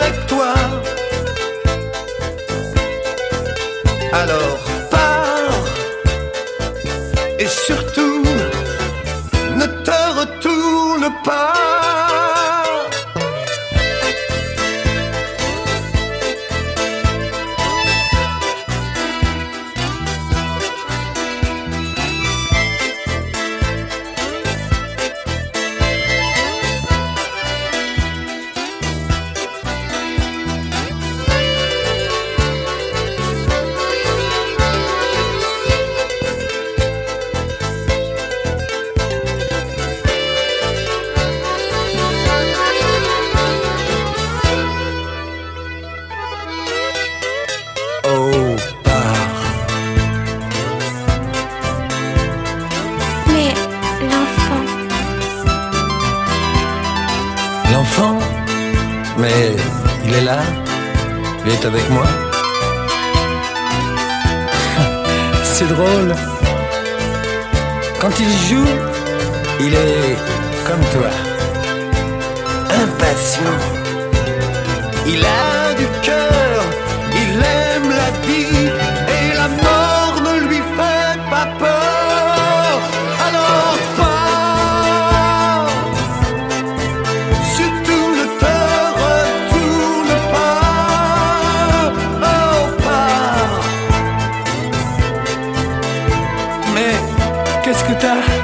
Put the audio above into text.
avec toi. Alors pars, et surtout ne te retourne pas. Mais l'enfant, L'enfant, mais il est là, il est avec moi. C'est drôle. Quand il joue, il est comme toi, impatient. Il a du cœur, il aime la vie, et la mort ne lui fait pas peur. Alors pars, surtout ne te retourne pas. Oh, pars. Mais qu'est-ce que t'as?